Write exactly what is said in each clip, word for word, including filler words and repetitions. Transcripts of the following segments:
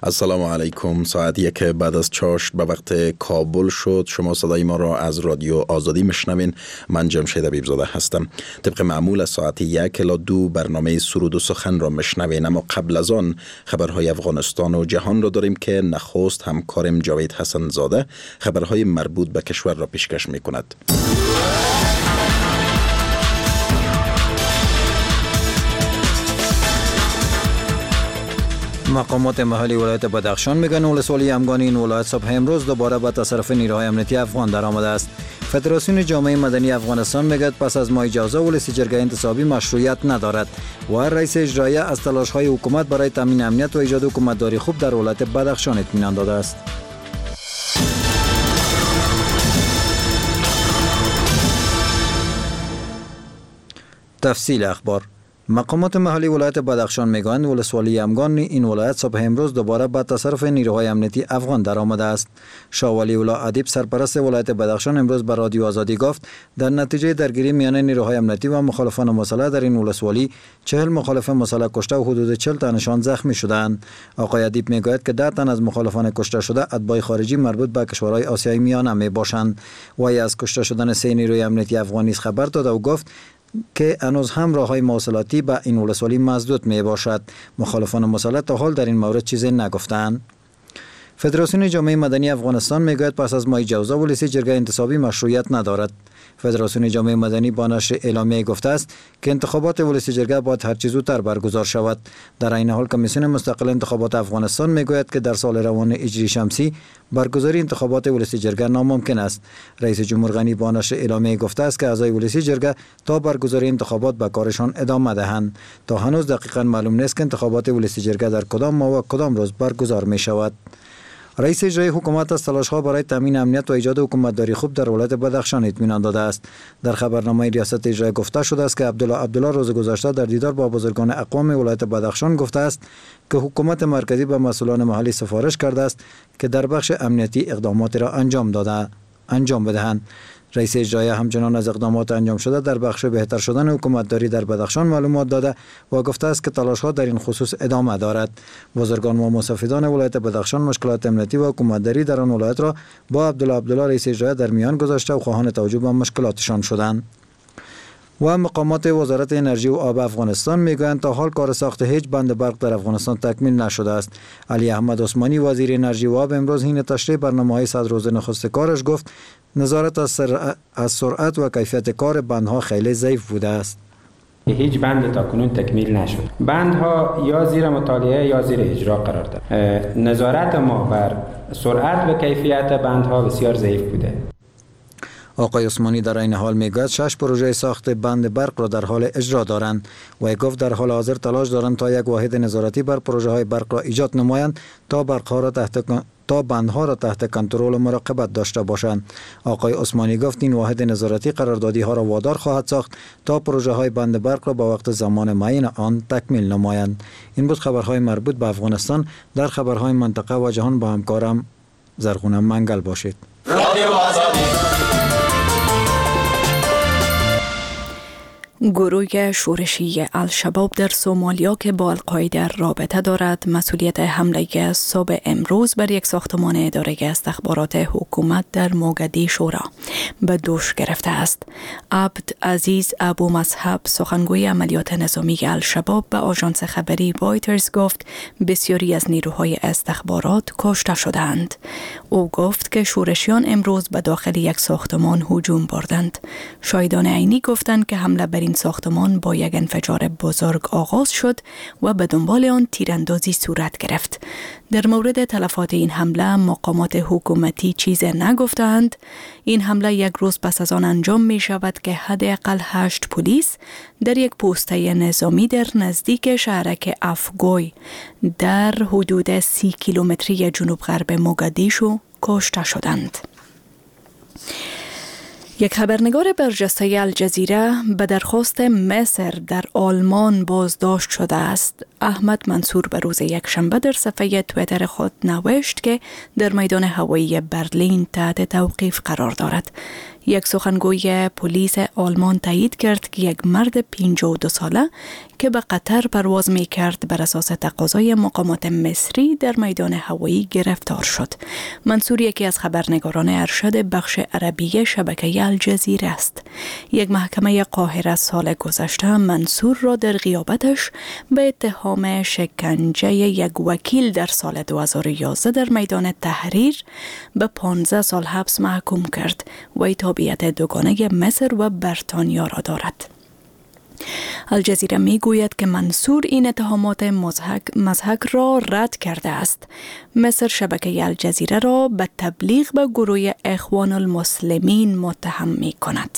السلام علیکم. ساعت یک بعد از چاشت به وقت کابل شد. شما صدای ما را از رادیو آزادی میشنوین. من جمشید حبیبزاده هستم. طبق معمول از ساعت یک الی دو برنامه سرود و سخن را میشنوین، اما قبل از آن خبرهای افغانستان و جهان را داریم که نخست همکارم جاوید حسن زاده خبرهای مربوط به کشور را پیشکش میکند. مقامات محلی ولایت بدخشان میگن ولسوالی همگانی این ولایت صبح امروز دوباره به تصرف نیروهای امنیتی افغان درآمده است. فدراسیون جامعه مدنی افغانستان میگد پس از ماه اجازه ولسی جرگه انتصابی مشروعیت ندارد و رئیس اجرایی از تلاش‌های حکومت برای تامین امنیت و ایجاد حکومتداری خوب در ولایت بدخشان اطمینان داده است. تفصیل اخبار. مقامات محلی ولایت بدخشان میگویند ولسوالی همگان این ولایت صبح امروز دوباره به تصرف نیروهای امنیتی افغان درآمده است. شاه ولی الله ادیب سرپرست ولایت بدخشان امروز به رادیو آزادی گفت در نتیجه درگیری میان نیروهای امنیتی و مخالفان مسلح در این ولسوالی چهل مخالف مسلح کشته و حدود چهل تنشان زخمی شدند. آقای ادیب میگوید که ده تن از مخالفان کشته شده اتباع خارجی مربوط به کشورهای آسیای میانه می باشند. وی از کشته شدن سه نیروی امنیتی افغانی خبر داد و گفت که هنوز هم راه‌های مواصلاتی به این ولسوالی مسدود می باشد. مخالفان مسلح تا حال در این مورد چیزی نگفتند. فدراسیون جامعه مدنی افغانستان میگوید پس از ماه جوزا ولسی جرگه انتصابی مشروعیت ندارد. فدراسیون جامعه مدنی با نشر اعلامیه گفته است که انتخابات ولسی جرگه باید هر چه زودتر برگزار شود. در این حال کمیسیون مستقل انتخابات افغانستان میگوید که در سال روان هجری شمسی برگزاری انتخابات ولسی جرگه ناممکن است. رئیس جمهور غنی با نشر اعلامیه گفته است که اعضای ولسی جرگه تا برگزاری انتخابات به کارشان ادامه دهند. تا هنوز دقیقاً معلوم نیست که انتخابات ولسی جرگه در کدام ماه و کدام روز برگزار می شود. رئیس اجرایی حکومت از تلاش‌ها برای تامین امنیت و ایجاد حکومتداری خوب در ولایت بدخشان اطمینان داده است. در خبرنامه ریاست اجرایی گفته شده است که عبدالله عبدالله روز گذشته در دیدار با بزرگان اقوام ولایت بدخشان گفته است که حکومت مرکزی به مسئولان محلی سفارش کرده است که در بخش امنیتی اقدامات را انجام داده انجام بدهند. رئیس اجرایی همچنان از اقدامات انجام شده در بخش بهتر شدن حکومتداری در بدخشان معلومات داده و گفته است که تلاش‌ها در این خصوص ادامه دارد. بزرگان و مستفیدان ولایت بدخشان مشکلات امنیتی و حکومتداری در آن ولایت را با عبدالله عبدالله رئیس اجرایی در میان گذاشته و خواهان توجه به مشکلاتشان شدند. و مقامات وزارت انرژی و آب افغانستان میگویند تا حال کار ساخت هیچ بند برق در افغانستان تکمیل نشده است. علی احمد عثمانی وزیر انرژی و آب امروز حین تشریح برنامه‌های صد روزه نخست کارش گفت نظارت از, سر... از سرعت و کیفیت کار بندها خیلی ضعیف بوده است. هیچ بند تا کنون تکمیل نشد. بندها یا زیر مطالعه یا زیر اجرا قرار دارد. نظارت ما بر سرعت و کیفیت بندها بسیار ضعیف بوده. آقای عثمانی در این حال میگوید شش پروژه ساخت بند برق را در حال اجرا دارند و گفت در حال حاضر تلاش دارند تا یک واحد نظارتی بر پروژه های برق را ایجاد نمایند تا برقها را تحت تا بندها را تحت کنترل و مراقبت داشته باشند. آقای عثمانی گفت این واحد نظارتی قراردادی ها را وادار خواهد ساخت تا پروژه های بند برق را با وقت زمان معین آن تکمیل نمایند. این بود خبرهای مربوط به افغانستان. در خبرهای منطقه و جهان با همکارم زرغونه منگل باشید. رادیو آزادی. گروه شورشی الشباب در سومالیا که با القاعده رابطه دارد مسئولیت حمله صبح امروز بر یک ساختمان اداره استخبارات حکومت در موگادیشو را به دوش گرفته است. عبد عزیز ابو مصحب سخنگوی عملیات نظامی الشباب به آژانس خبری رایترز گفت بسیاری از نیروهای استخبارات کشته شدند. او گفت که شورشیان امروز به داخل یک ساختمان هجوم بردند. شاهدان عینی گفتند که حمله بر این ساختمان با یک انفجار بزرگ آغاز شد و به دنبال آن تیراندازی صورت گرفت. در مورد تلفات این حمله مقامات حکومتی چیز نگفتند. این حمله یک روز پس از آن انجام می شود که حداقل هشت پلیس در یک پوسته نظامی در نزدیک شهرک افگوی در حدود سی کیلومتری جنوب غرب موگادیشو کشته شدند. یک خبرنگار برجسته الجزیره به درخواست مصر در آلمان بازداشت شده است. احمد منصور به روز یکشنبه در صفحه توییتر خود نوشت که در میدان هوایی برلین تحت توقیف قرار دارد. یک سخنگوی پلیس آلمان تایید کرد که یک مرد پنجاه و دو ساله که به قطر پرواز می کرد بر اساس تقاضای مقامات مصری در میدان هوایی گرفتار شد. منصور یکی از خبرنگاران ارشد بخش عربی شبکه الجزیره است. یک محکمه قاهره سال گذشته منصور را در غیابتش به اتهام شکنجه یک وکیل در سال دو هزار و یازده در میدان تحریر به پانزده سال حبس محکوم کرد. وی تابعیت دوگانه مصر و بریتانیا را دارد. الجزیره می گوید که منصور این اتهامات مضحک مضحک را رد کرده است. مصر شبکه الجزیره را به تبلیغ به گروه اخوان المسلمین متهم می کند.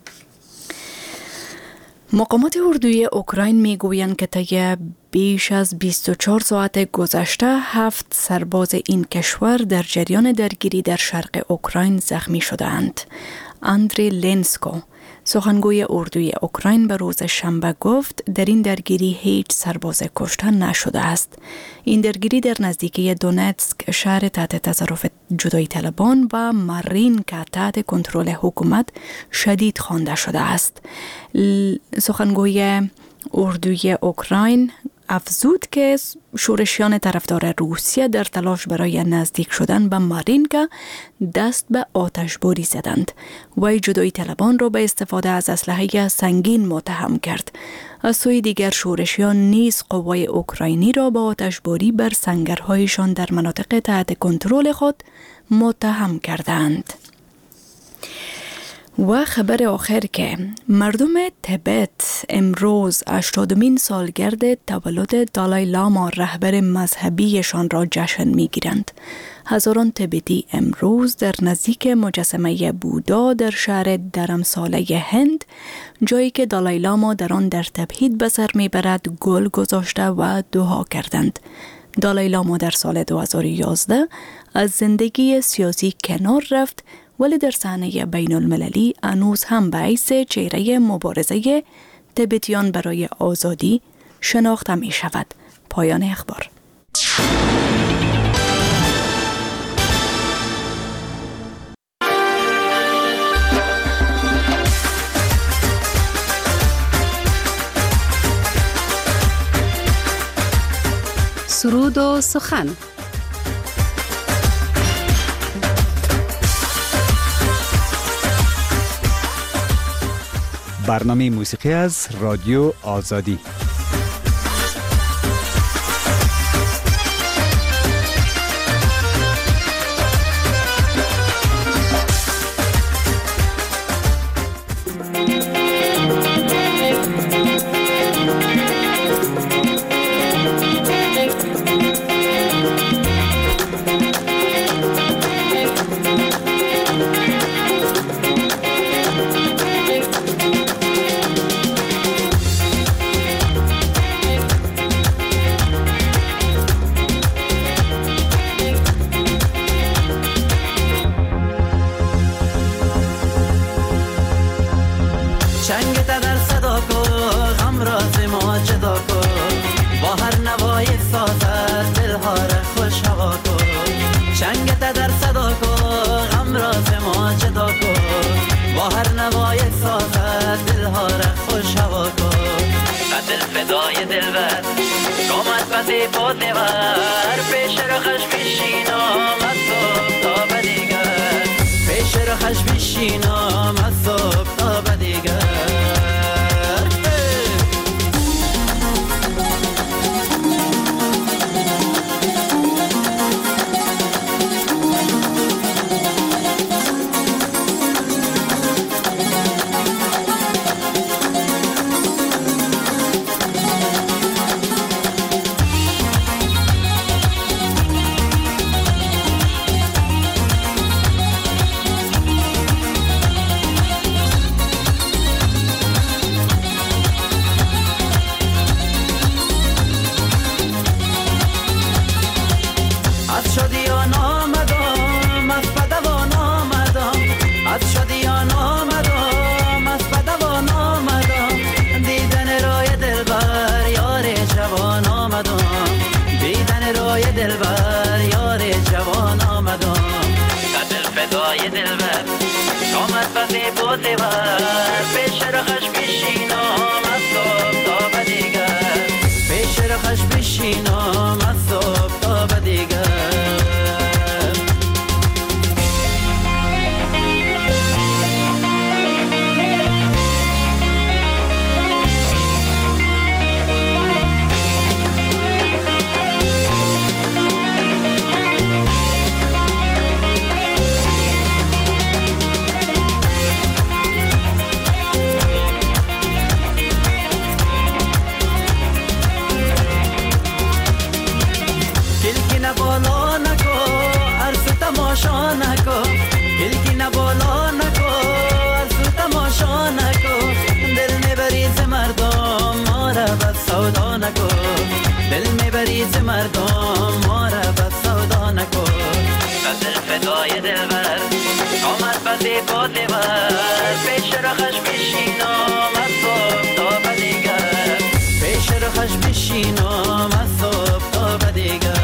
مقامات اردوی اوکراین می گویند که طی بیش از بیست و چهار ساعت گذشته هفت سرباز این کشور در جریان درگیری در شرق اوکراین زخمی شدند. اندری لنسکو سخنگوی اردوی اوکراین به روز شنبه گفت در این درگیری هیچ سرباز کشته نشده است. این درگیری در نزدیکی دونتسک شهر تحت تصرف جدایی طلبان و مارین که تحت کنترل حکومت شدید خوانده شده است. سخنگوی اردوی اوکراین افزود که شورشیان طرفدار روسیه در تلاش برای نزدیک شدن به مارینکا دست به آتشباری زدند. وی جدایی طلبان را به استفاده از اسلحه سنگین متهم کرد. از سوی دیگر شورشیان نیز قوای اوکراینی را به آتشباری بر سنگرهایشان در مناطق تحت کنترل خود متهم کردند. و خبر آخر که مردم تبت امروز هشتادمین سالگرد تولد دالای لاما رهبر مذهبیشان را جشن می‌گیرند. هزاران تبتی امروز در نزدیک مجسمه بودا در شهر درمساله هند، جایی که دالای لاما در آن در تبهید به سر می‌برد، گل گذاشته و دعا کردند. دالای لاما در سال دو هزار و یازده از زندگی سیاسی کنار رفت، ولی در صحنه بین المللی هنوز هم به حیث چهره مبارزه تبتیان برای آزادی شناخته می شود. پایان اخبار. سرود و سخن. برنامه موسیقی از رادیو آزادی. سودا نکن دل میبری ز مردم ما را بس سودا نکن دل فدای دلبر آمد بزی با دلبر پیش رخش بشینم از صبح تا به دیگر پیش رخش بشینم از صبح تا به دیگر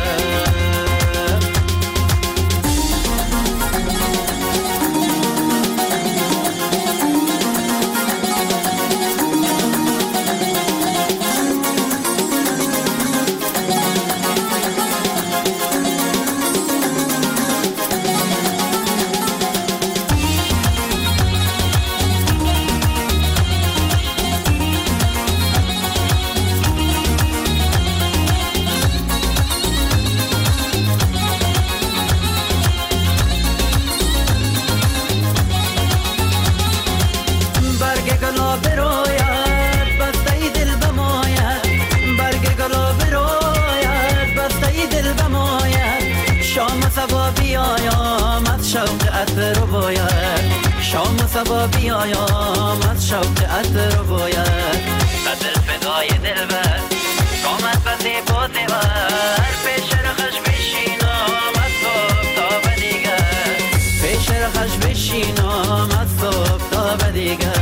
شام صبا بیایم از شوق عطر باید دل فدای دلبر قامت بزی با دلبر پیش رخش بشینم از صبح تا به دیگر پیش رخش بشینم از صبح تا به دیگر.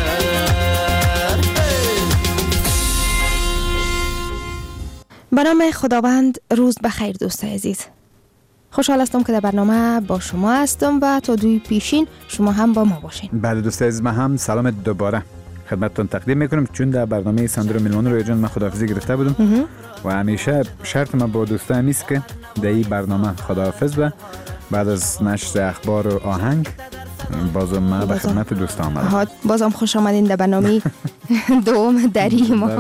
به نام خداوند، روز بخیر دوست عزیز. خوشحال هستم که در برنامه با شما هستم و تا دوی پیشین شما هم با ما باشین. بله دوست عزیز، ما هم سلام دوباره خدمتتون تقدیم میکنم چون در برنامه ساندرو میلمون روی جان من خداحافظی گرفته بودم و همیشه شرط ما با دوستان میست که در این برنامه خداحافظ و بعد از نشر اخبار و آهنگ بازم ما به خدمت دوستان آمدم. بازم خوش آمدین در برنامه دوم دری ما.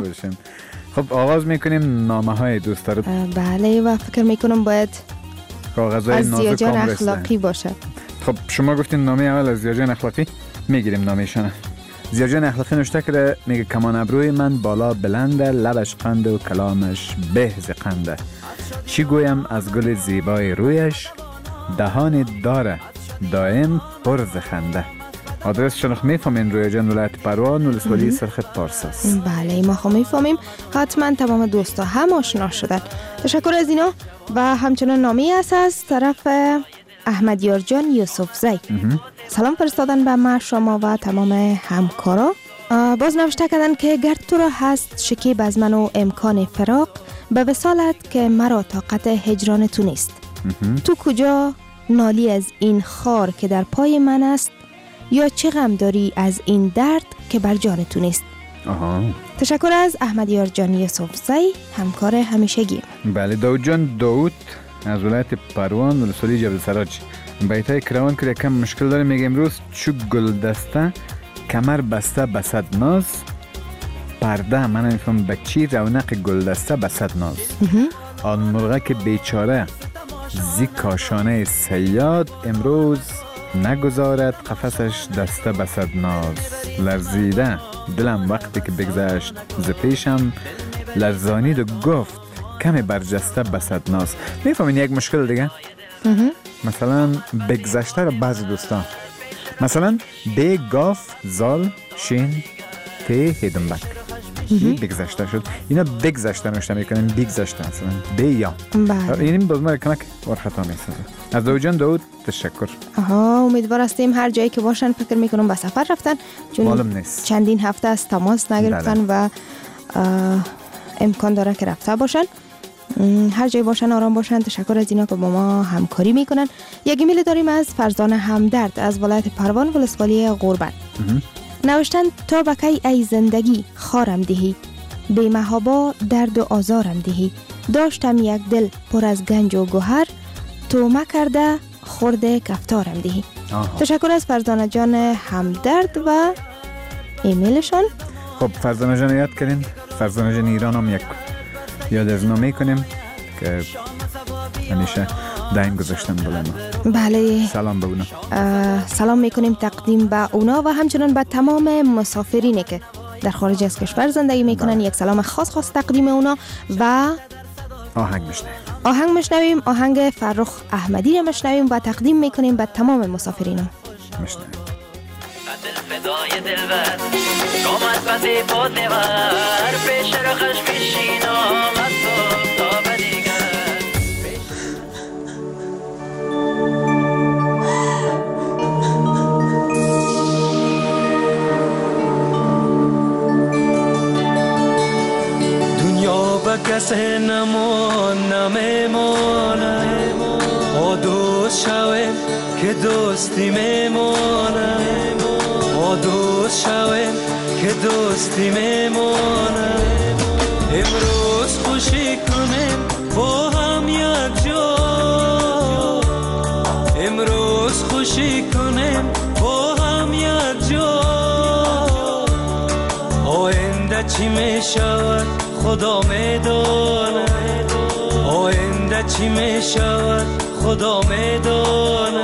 خب آغاز میکنیم نامه های دوست رو. بله و فکر میکنم باید کاغذهای نازک زیاجان اخلاقی باشه. خب شما گفتین نامه اول از زیاجان اخلاقی، میگیریم نامه‌شان. زیاجان اخلاقی نوشته کرده، میگه کمان ابروی من بالا بلنده، لبش قند و کلامش به ز قنده، چی گویم از گل زیبای رویش، دهان داره دائم پر ز خنده. آدرس شنخ میفهمین روی جان ولایت پروان ولسوالی سرخ پارس است. بله ما خب میفهمیم، حتما تمام دوستا هم آشنا شدن. تشکر از اینا. و همچنان نامی است از طرف احمد یارجان یوسف زی. سلام فرستادن به ما شما و تمام همکارا. باز نوشته کردن که گر تو را هست شکیب از من و امکان فراق، به وصالت که مرا طاقت هجران تو نیست. تو کجا نالی از این خار که در پای من است، یا چه غم داری از این درد که بر جان تو نیست. آها. تشکر از احمد یارجان یوسف زی، همکار همیشگی. بله داود جان داود از ولایت پروان ولسوالی جبل سراج بیتای کروان که کم مشکل داره. میگه امروز چو گل دسته کمر بسته بسد ناز، پرده من نمیفهم بچی رونق گل دسته بسد ناز، آن مرغه که بیچاره زی کاشانه سیاد، امروز نگذارد قفسش دسته بسد ناز، لرزیده دلم وقتی که بگذشت ز پیشم، لرزانید و گفت کمی برجسته بسد ناز. میفهمین یک مشکل دیگه؟ مثلا بگذشته رو بعضی دوستان مثلا به گاف زال شین ته هیدنبک بگذشته شد، اینا بگذشته نوشته میکنن، بگذشته مثلا به یا یعنی باز ما کمک ورخطا میسازه. از داود جان داود تشکر. آها امیدوار هستیم هر جایی که باشن، فکر میکنم به سفر رفتن چون چندین هفته از تماس نگرفتن و امکان داره که رفته باشن. هر جایی باشن آرام باشن. تشکر از اینا که با ما همکاری میکنن. یک ایمیل داریم از فرزانه همدرد از ولایت پروان ولسوالی غربت. نوشتن تا بکی ای زندگی خارم دهی، بی محابا درد و آزارم دهی، داشتم یک دل پر از گنج و گوهر، تو مکرده خورده کفتارم دهی. تشکر از فرزانه جان همدرد و ایمیلشان. خب فرزانه جان یاد کردین، فرزانه جان ایران هم یک یاد از نامه کنیم که همیشه دایم گذاشتن بله ما. بله سلام به اونا. سلام میکنیم تقدیم به اونا و همچنان به تمام مسافرینی که در خارج از کشور زندگی میکنن. بله. یک سلام خاص خاص تقدیم اونا و آهنگ مشنویم. آهنگ مشنویم آهنگ فرخ احمدی رو مشنویم و تقدیم میکنیم به تمام مسافرین. مشنویم. دل فدای دلبر آمد بده باده ور پیش رو خش پیشین آمد صبح تا بدیگر. دنیا به کسی نمان نمیمانه، ما دوست شویم که دوستی میمانه، ما دوست شویم که دوستی میمانه. امروز خوشی کنیم با هم یک جا، امروز خوشی کنیم با هم یک جا. آینده چی می شود خدا میدانه، آینده چی می شود خدا میدانه.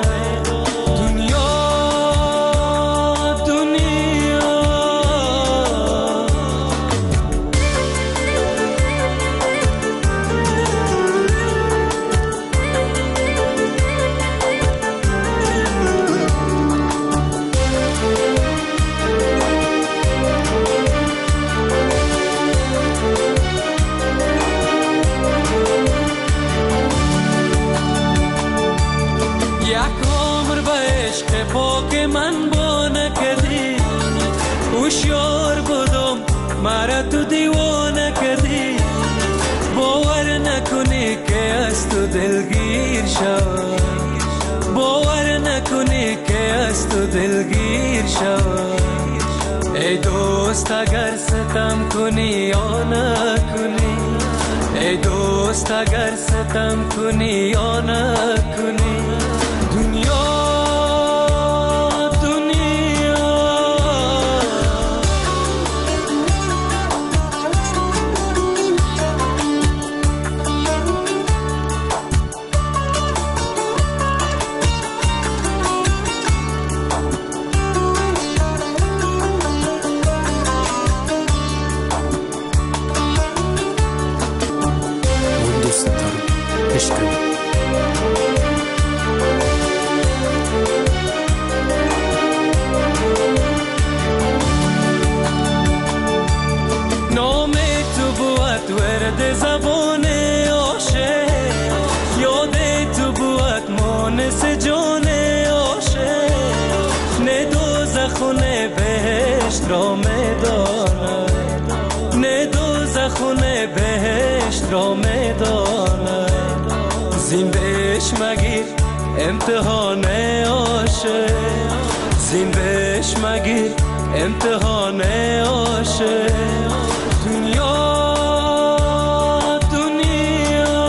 من با نکردی هوشیار بودم مرا تو دیوانه کردی. باور نکنی که از تو دلگیر شوم، باور نکنی که از تو دلگیر شوم. ای دوست اگر ستم کنی یا نکنی، ای دوست اگر ستم کنی یا نکنی. دنیا را میدانه، نه دوزخونه بهشت را میدانه. زین بهش مگیر امتحان عاشق، زین بهش مگیر امتحان عاشق. دنیا دنیا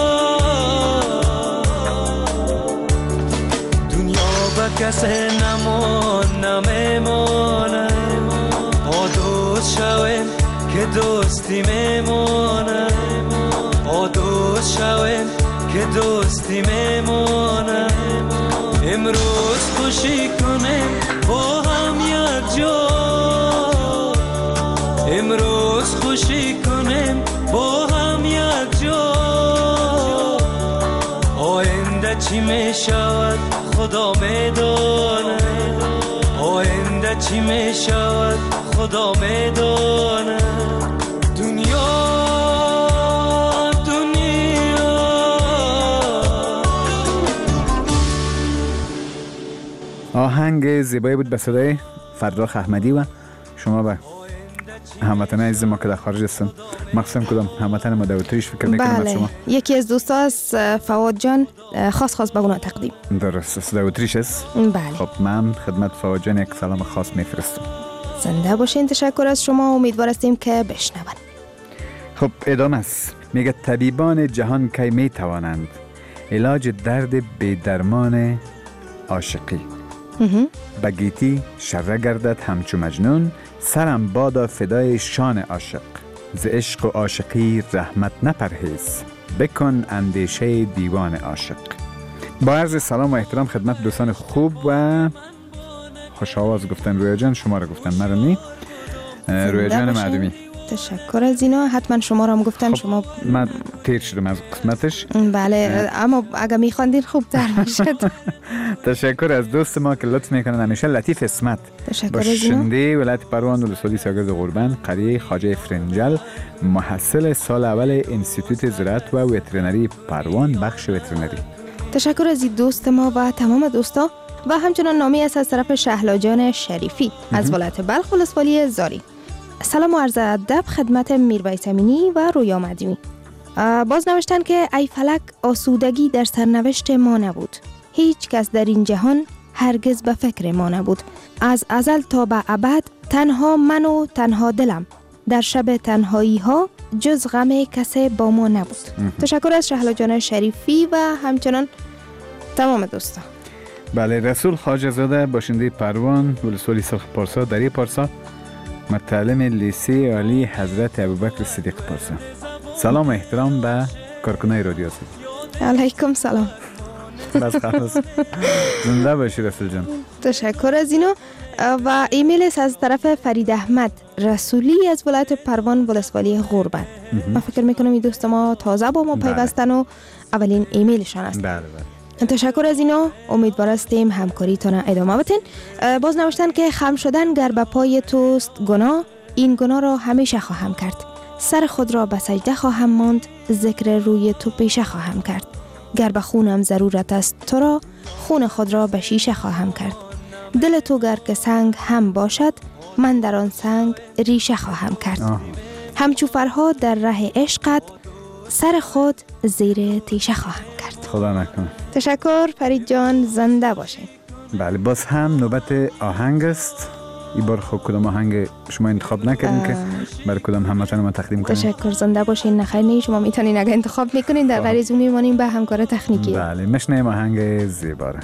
دنیا به کسی نمان نمیمانه. دوست شویم که دوستی میمانه، آ دوست شویم که دوستی میمانه. امروز خوشی کنیم با هم یک جا، امروز خوشی کنیم با هم یک جا. آینده چی می شود خدا میدانه، آینده چی می شود خدا میدانه. دنیا دنیا آهنگ زیبایی بود به صدای فرخ احمدی و شما به هموطن عزیز ما که در خارج هستن مخصوصا کدام هموطن ما داوطلبیش فکر میکنم. بله شما یکی از دوستا از فواد جان خاص خاص به اونا تقدیم. درست است، داوطلبیش است. بله خب من خدمت فواد جان یک سلام خاص میفرستم. زنده باشین، تشکر از شما، امیدوار هستیم که بشنون. خب ادامه است. میگه طبیبان جهان کی می توانند علاج درد بی درمان عاشقی. بگیتی شره گردد همچو مجنون، سرم بادا فدای شان عاشق. ز عشق و عاشقی رحمت نپرهیز، بکن اندیشه دیوان عاشق. با عرض سلام و احترام خدمت دوستان خوب و خوش آواز گفتن رویا جان، شما رو گفتن مرا نی رویا جان معدومی. تشکر از اینا. حتما شما را هم گفتن. خب شما من تیر شدم از قسمتش. بله اما اگر میخواندین خوب تر میشد. تشکر از دوست ما که لطف میکنن همیشه. لطیف اسمت، تشکر از اینا. باشنده ولایت پروان ولسوالی ساگرد غوربند، قریه خواجه فرنجل، محصل سال اول انستیتوت زراعت و وترنری پروان، بخش وترنری. تشکر از این دوست ما و تمام دوستا. و همچنان نامی است از طرف شهلا جان شریفی از ولایت بلخ ولسوالی زاری. سلام و عرض ادب خدمت میرویس امینی و رویا مدیمی. باز نوشتن که ای فلک آسودگی در سرنوشت ما نبود، هیچ کس در این جهان هرگز به فکر ما نبود، از ازل تا به ابد تنها من و تنها دلم، در شب تنهایی ها جز غم کسی با ما نبود. تشکر از شهلا جان شریفی و همچنان تمام دوستان. بله، رسول خواجه زاده باشنده پروان ولسوالی سرخ پارسا، دری پارسا، متعلم لیسه عالی حضرت ابوبکر صدیق پارسا. سلام و احترام به کارکنای رادیو آزادی. علیکم سلام. بس خلاص. زنده باشی رسول جان. تشکر از اینو. و ایمیل است از طرف فرید احمد رسولی از ولایت پروان ولسوالی غوربند. من فکر میکنم این دوست ما تازه با ما پیوستن و اولین ایمیلشان است. بله بله. تشکر از اینا. امیدوار هستیم همکاریتون ادامه بدین. باز نوشتن که خم شدن گر به پای توست گناه، این گناه را همیشه خواهم کرد، سر خود را به سجده خواهم ماند، ذکر روی تو پیشه خواهم کرد، گر به خونم ضرورت است تو را، خون خود را به شیشه خواهم کرد، دل تو گر که سنگ هم باشد، من در آن سنگ ریشه خواهم کرد. آه. همچو فرها در ره عشقت، سر خود زیر تیشه خواهم کرد. خدا نکنه. تشکر فرید جان، زنده باشین. بله، باز هم نوبت آهنگ است. این بار خب کدام آهنگ شما انتخاب نکردین که برای کدام هموطن ما تقدیم کنیم؟ تشکر، زنده باشین. نخیر نه شما میتونین اگه انتخاب میکنین در غیر از اون میمانیم به همکار تکنیکی. بله، مشنیم آهنگ زیباره.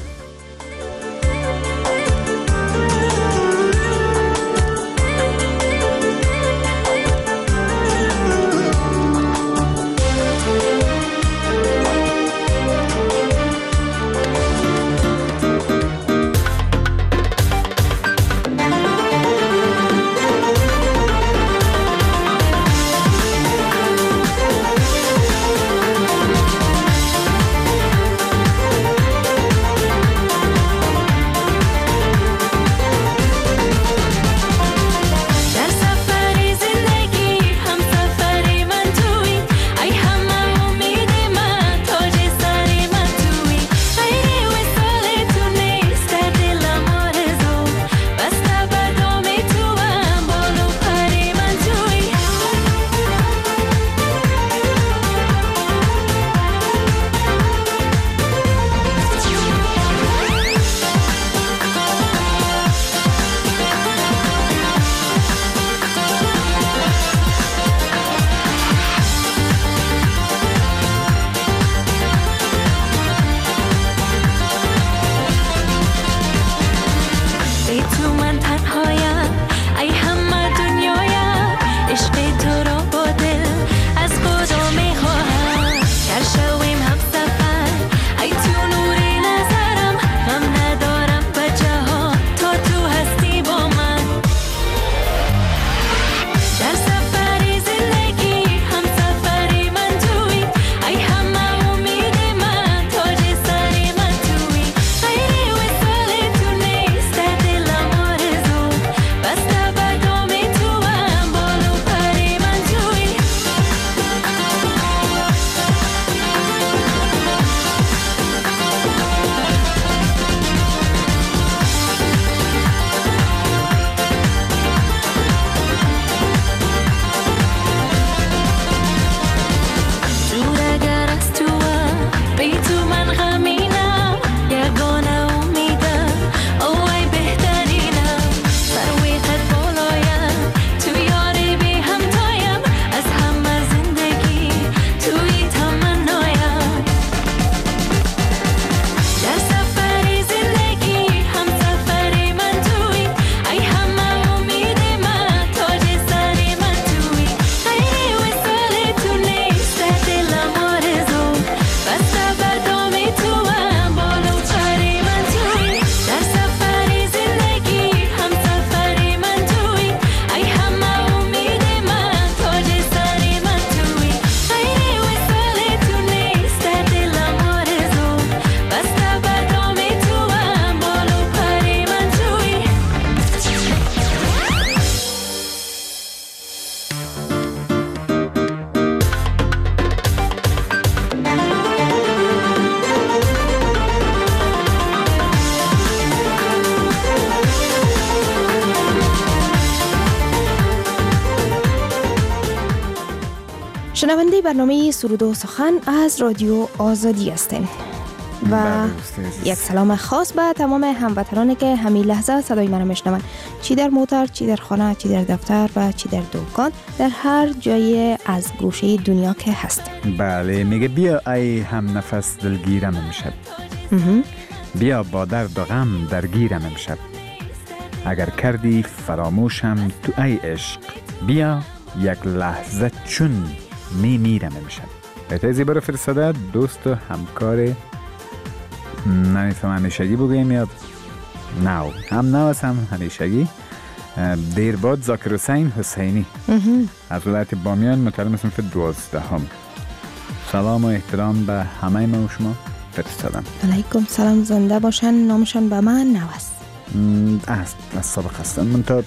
شنونده برنامه سرود و سخن از رادیو آزادی هستین و یک سلام خاص به تمام هموطنانی که همین لحظه صدای من میشنون، چی در موتور، چی در خانه، چی در دفتر و چی در دکان، در هر جای از گوشه دنیا که هست. بله، میگه بیا ای هم نفس دلگیرم امشب، بیا با درد و غم درگیرم امشب، اگر کردی فراموشم تو ای عشق، بیا یک لحظه چون می میرم امشب. بهتر زیبا رو فرستاده دوست و همکار، نمیفهم همیشگی بگویم یا نو، هم نو است هم همیشگی، دیرباد زاکر حسین حسینی از ولایت بامیان، متعلم صنف دوازده هم. سلام و احترام به همه ما و شما فرستادم. علیکم سلام، زنده باشن. نامشان به من نو است. است از سابق هستم، من تا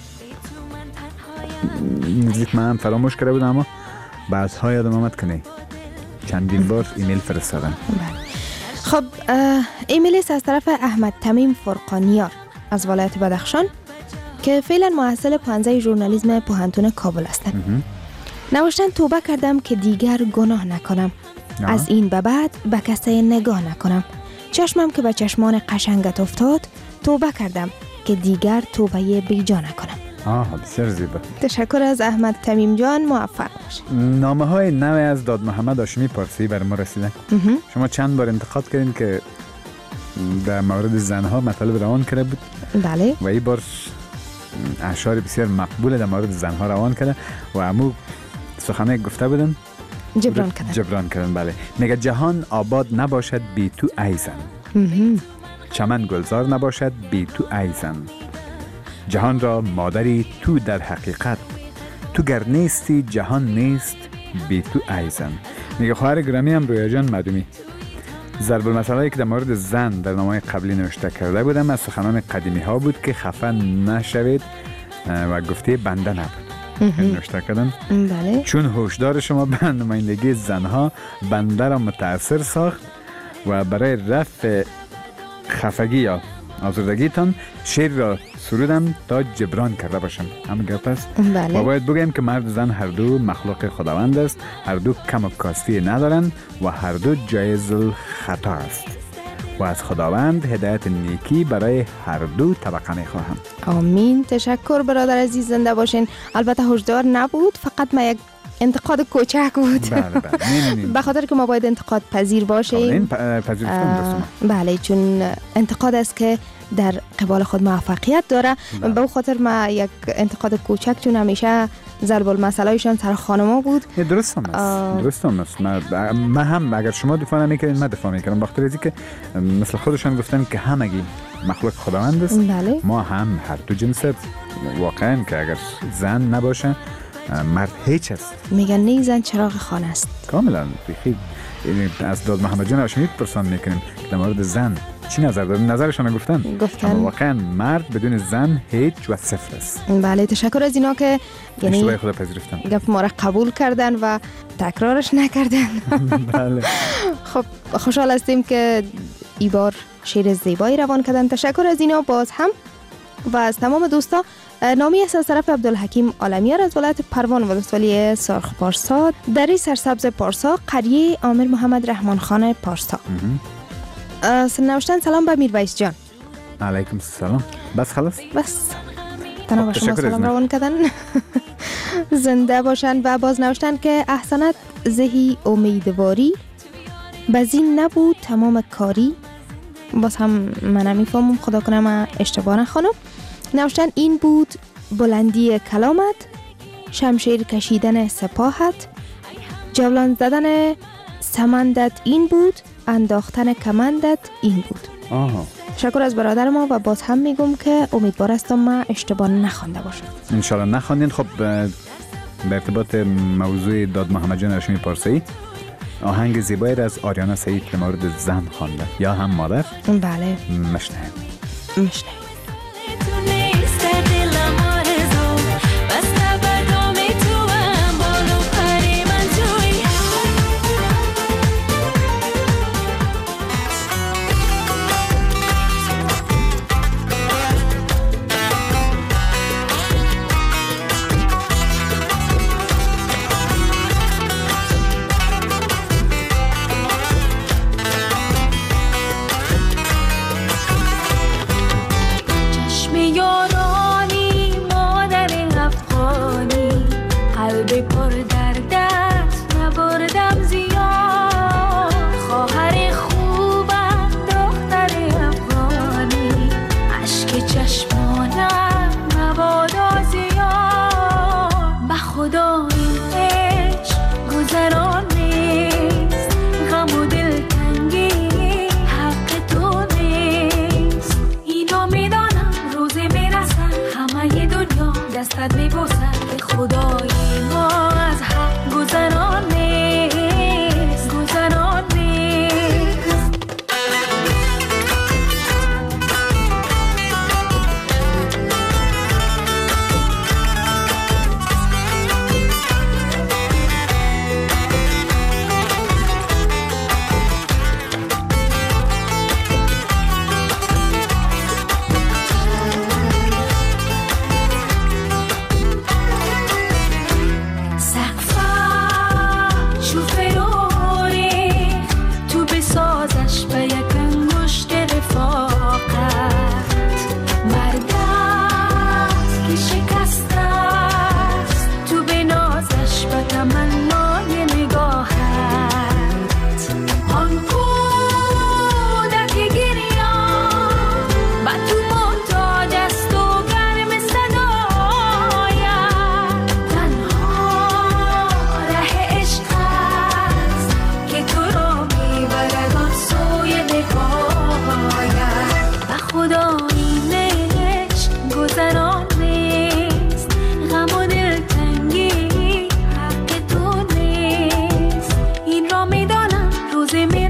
نزدیک من فراموش کرده بودم، اما بعدها یادم آمد که نه، چندین بار ایمیل فرستادم. خب ایمیل است از طرف احمد تمیم فرقانیار از ولایت بدخشان که فعلا محصل پانزده ژورنالیسم پوهنتون کابل هستند. نوشتن توبه کردم که دیگر گناه نکنم، آه. از این به بعد به کسی نگاه نکنم، چشمم که به چشمان قشنگت افتاد، توبه کردم که دیگر توبه بیجا نکنم. آه بسیار زیبا. تشکر از احمد تمیم جان، موفق باش. نامه های نوی از داد محمد هاشمی پارسی بر ما رسیدن. شما چند بار انتقاد کردین که در مورد زنها مطالب روان کرده بود. بله. و این بار اشعار بسیار مقبول در مورد زنها روان کرده و امو سخنه گفته بودن جبران کردن. جبران کردن بله. میگه جهان آباد نباشد بی تو ای زن، چمن گلزار نباشد بی تو ای زن، جهان را مادری تو در حقیقت، تو گر نیستی جهان نیست بی تو ای زن. میگه خواهر گرامی هم رویا جان مدومی ضرب المثلایی که در مورد زن در نامه‌های قبلی نوشته کرده بودم از سخنان قدیمی ها بود که خفه نشوید و گفته بنده نبود نوشته کردن. بله. چون هوشدار شما به نمایندگی زنها بنده را متأثر ساخت و برای رفع خفگی یا آزردگیتان شعر را سرودم تا جبران کرده باشم. همین گپ است. بله. ما باید بگیم که مرد و زن هر دو مخلوق خداوند است، هر دو کم و کاستی ندارند و هر دو جایز الخطا است و از خداوند هدایت نیکی برای هر دو طبقه میخواهم. آمین. تشکر برادر عزیز، زنده باشین. البته هشدار نبود، فقط ما یک انتقاد کوچک بود. بله بله. به خاطر که ما باید انتقاد پذیر باشیم. پذیرفتم. بله، چون انتقاد است که در قبال خود موفقیت داره. به اون خاطر ما یک انتقاد کوچک، چون همیشه ضرب المثلایشان سر خانما بود. درست هم است. درست هم است. من هم اگر شما دفاع نمی‌کنید من دفاع می‌کنم، بخاطر اینکه که مثل خودشان گفتن که همگی مخلوق خداوند است. بله. ما هم هر دو جنس واقعا که اگر زن نباشه مرد هیچ است. میگن نه زن چراغ خانه است. کاملا بخیر. از داد محمد جان هاشمی پرسان میکنیم که در مورد زن چی نظر دارن؟ نظرشان گفتن گفتن واقعا مرد بدون زن هیچ و صفر است. بله، تشکر از اینا که یعنی اشتباه خدا پذیرفتن، گفت ما را قبول کردن و تکرارش نکردن. بله. خب خوشحال هستیم که این بار شعر زیبایی روان کردن. تشکر از اینا باز هم و از تمام دوستا. نامی است از طرف عبدالحکیم عالمیار از ولایت پروان ولسوالی سرخ پارسا، دری سرسبز پارسا، قریه عامر محمد رحمان خان پارسا. نوشتن سلام به میرویس جان. علیکم السلام. بس خلاص؟ بس تنها شما سلام روان کردن. زنده باشن. و باز نوشتن که احسنت زهی امیدواری، بزین نبود تمام کاری. باز هم من نمیفهمم، خدا کنه من اشتباه نخوانم. نوشتن این بود بلندی کلامت، شمشیر کشیدن سپاهت، جولان زدن سمندت این بود، انداختن کمندت این بود. آها. تشکر از برادر ما و باز هم میگم که امیدوار هستم ما اشتباه نخوانده باشم. انشالله نخواندین. خب در ارتباط موضوع داد محمد جان هاشمی پارسی، آهنگ زیبایی را از آریانا سعید در مورد زن خوانده یا هم مادر. بله. مشنه مشنه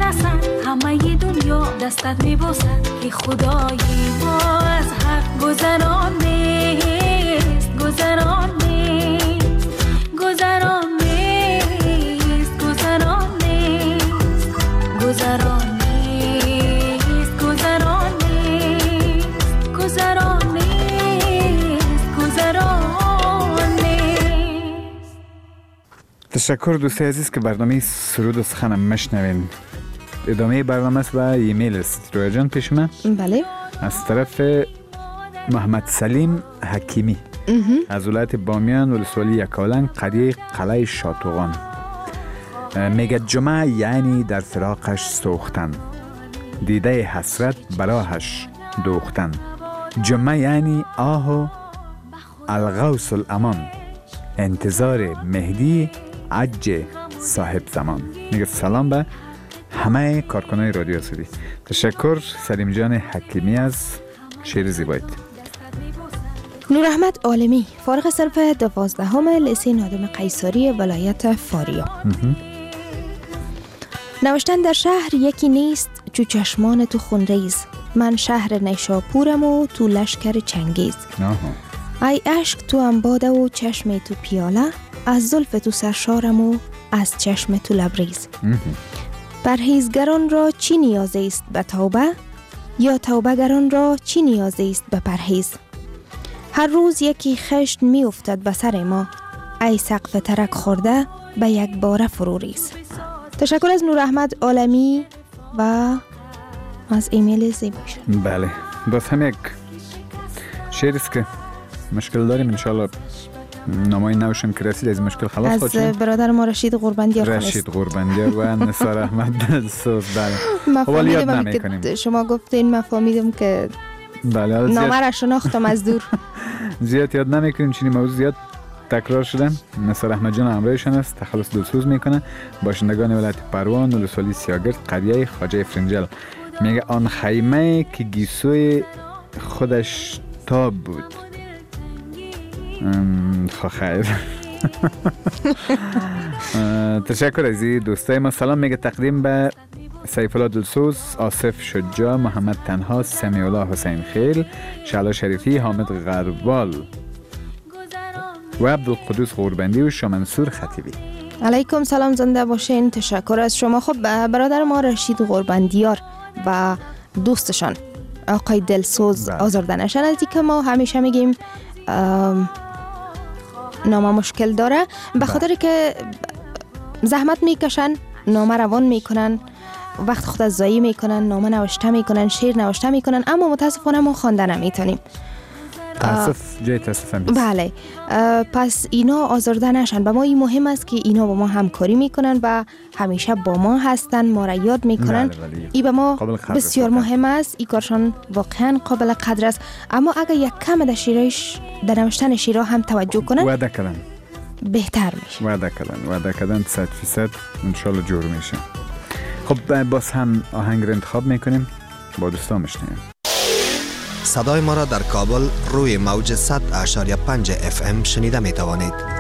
میرسن همه دنیا دستت میبوسن که خدایی ما از حق گذران نیست گذران نیست گذران نیست گذران نیست گذران نیست گذران نیست گذران نیست گذران نیست. تشکر دوستای عزیز که برنامه سرود و سخنم مشنوین. ادامه برنامه است و ایمیل است. رویا جان پیش من؟ بله. از طرف محمد سلیم حکیمی از ولایت بامیان ولسوالی یکاولنگ قریه قلعه شاتوغان میگه جمعه یعنی در فراقش سوختن، دیده حسرت براهش دوختن. جمعه یعنی آه و الغوث الامان، انتظار مهدی عج صاحب زمان. میگه سلام به همه کارکنای رادیو آزادی. تشکر سلیم جان حکیمی از شعر زیبایت. نور احمد عالمی فارغ صنف دوازدهم لیسه نادم قیصری ولایت فاریا. نوشتن در شهر یکی نیست چو چشمان تو خونریز، من شهر نیشاپورم و تو لشکر چنگیز. ای عشق تو انباده و چشم تو پیاله، از زلف تو سرشارم و از چشم تو لبریز. پرهیزگران را چی نیاز است به توبه، یا توبهگران را چی نیاز است به پرهیز. هر روز یکی خشت می افتد به سر ما، ای سقف ترک خورده به یک باره فرو ریز. تشکر از نور احمد عالمی و از ایمیل زیبایش. بله باز هم یک شعر است که مشکل داریم، انشالله نامای نوشم که رسید از مشکل خلاص خواهد شد. از برادر ما رشید قربندیار خواست. رشید قربندیار و نثار احمد دلسوز. بله مفهومیدم که شما گفتین، مفهومیدم که بله نامه را شناختم از دور. زیاد یاد نمیکنیم، چینی موضوع زیاد تکرار شدن. نثار احمد جان همراهشان است، تخلص دلسوز میکنه. باشندگان ولایت پروان ولسوالی سیاگرد قریه خواجه فرنجل. میگه آن خیمه که گیسوی خودش تاب بود. خب خیر. تشکر از دوستای ما. سلام میگه تقدیم به سیف الله دلسوز، آصف شجاع، محمد تنها، سمیع الله حسین خیل، شعلا شریفی، حامد غربال و عبدالقدوس قربندی و شاه منصور خطیبی. علیکم سلام، زنده باشین. تشکر از شما. خب برادر ما رشید قربندیار و دوستشان آقای دلسوز آزرده نشن. از دیگه ما همیشه میگیم نامه مشکل داره، به خاطر که زحمت میکشن، نامه روان میکنن، وقت خود از ضایع میکنن، نامه نوشته میکنن، شعر نوشته میکنن، اما متاسفانه ما خوانده نمیتونیم. تاسف جای تاسف هم نیست. بله، پس اینا آزرده نشن. به ما این مهم است که اینا با ما همکاری میکنن و همیشه با ما هستن، ما را یاد میکنن. این به ما بسیار مهم است. این کارشان واقعا قابل قدر است. اما اگر یک کم در شیرایش در نوشتن شیرها هم توجه کنن، وعده کردن بهتر میشه. وعده کردن وعده کردن صد فیصد انشالله جور میشه. خب باز هم آهنگ رو انتخاب میکنیم، با دوستان میشنیم. صدای ما را در کابل روی موج صد اشاریه پنج اف ام شنیده می توانید.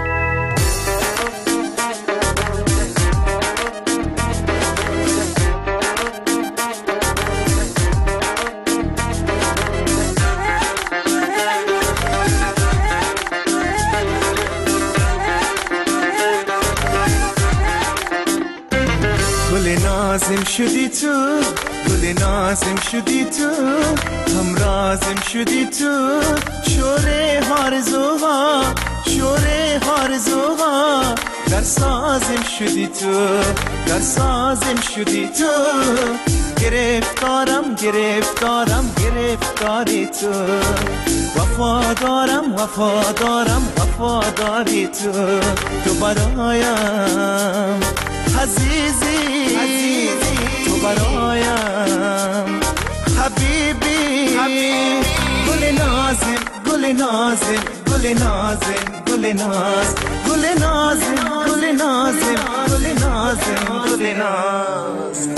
گل نازم شدی تو، گل نازم شدی تو، هم رازم شدی تو، شوره هارزوها، شوره هارزوها، در سازم شدی تو، در سازم شدی تو، گرفتارم گرفتارم گرفتاری تو، وفادارم وفادارم وفاداری تو، تو برایم عزیزی عزیزی، تو برایم حبیبی حبیبی، گل نازم گل نازم گل نازم گل ناز گل نازم گل نازم گل نازم گل ناز.